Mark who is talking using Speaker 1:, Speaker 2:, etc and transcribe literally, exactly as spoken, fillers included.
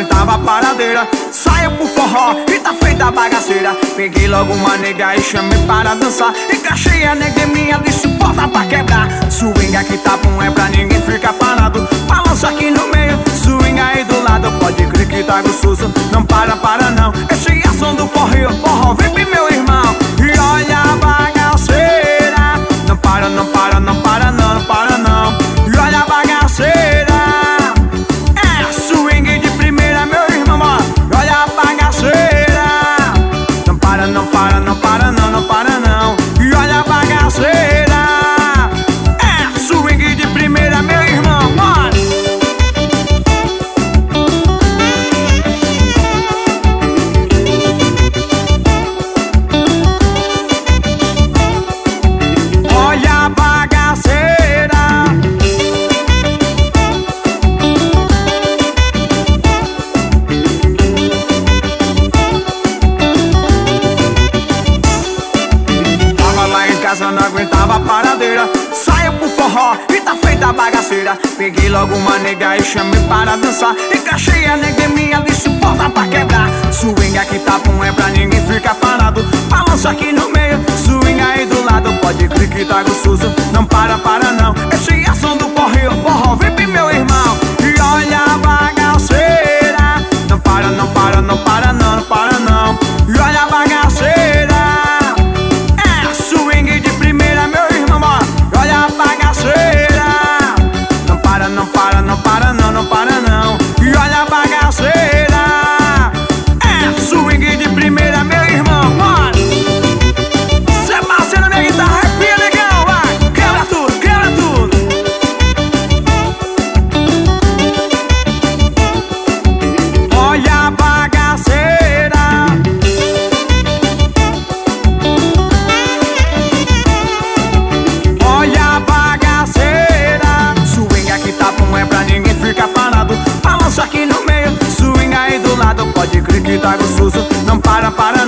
Speaker 1: aguentava a paradeira. Saio pro forró e tá feita a bagaceira. Peguei logo uma nega e chamei para dançar. Encaixei a nega em minha, disse bota pra quebrar. Swing aqui tá bom, é pra ninguém ficar parado. Balança aqui no meio, swing aí do lado. Pode crer que tá gostoso, não para, para não. Esse é o som do forró, forró, vem pro meu irmão. E olha a bagaceira. Não para, não para, não para não, não para não. E olha a bagaceira. É swing de primeira, meu irmão, ó. Olha a bagaceira. Não para, não para, não para não, não para não. E olha a bagaceira. É swing de primeira, meu irmão, ó. Olha a bagaceira. Tava lá em casa, não aguentava a paradeira. Saio pro forró e tá feita a bagaceira. Peguei logo uma nega e chamei para dançar. Encaixei a nega em minha, disse bota pra quebrar. Swing aqui tá bom, é pra ninguém ficar parado. Balança aqui no meio, swing aí do lado. Pode crer que tá gostoso, não para, para não. Esse é o som do forró, forró, vem pro meu irmão. E olha a bagaceira. Não para, não para, não para não, não para não. E olha a bagaceira. É swing de primeira, meu irmão, ó. Olha a bagaceira. Não para, não para, não para não, não para não. E olha a bagaceira. É swing de primeira, meu irmão, ó. Cê massa na minha guitarra, arrepia, negão, vai. Quebra tudo, quebra tudo. Olha a bagaceira. Olha a bagaceira. Swing aqui tá bom, é pra ninguém ficar parado. Balança aqui no meio, swing aí do lado. Pode crer que tá gostoso, não para, para